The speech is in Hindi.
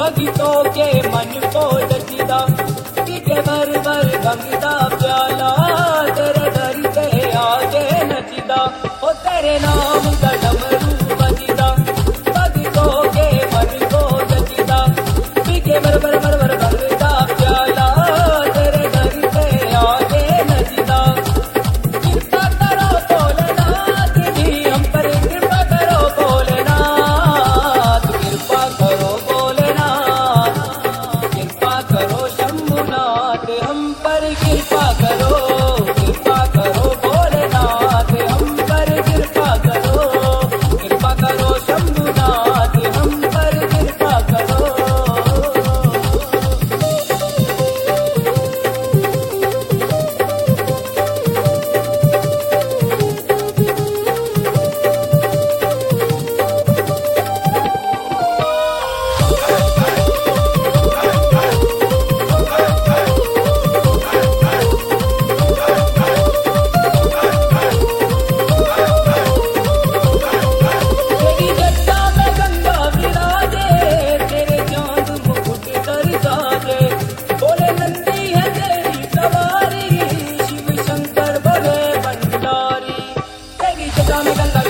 भगितों के मन को जचीदा, पीके भर भर गंगदा प्याला, तेरे दर पे आगे नचीदा, ओ तेरे नाम का डमरू बजीदा, भगितों के मन को जचीदा, पीके भर भर भर भर गंगदा प्याला, तेरे दर पे आगे नचीदा। कृपा करो भोलेनाथ जी हम पर, कृपा करो भोलेनाथ, कृपा करो भोलेनाथ, कृपा करो शंभुनाथ हम पर, कृपा करो भोलेनाथ हम पर, कृपा करो शंभुनाथ हम पर, कृपा करो। तेरी जटा में गंगा विराजे, तेरे चांद मुकुट कर साजे, बोले नंदी है तेरी सवारी, शिव शंकर बोले भंडारी। तेरी जटा में गंगा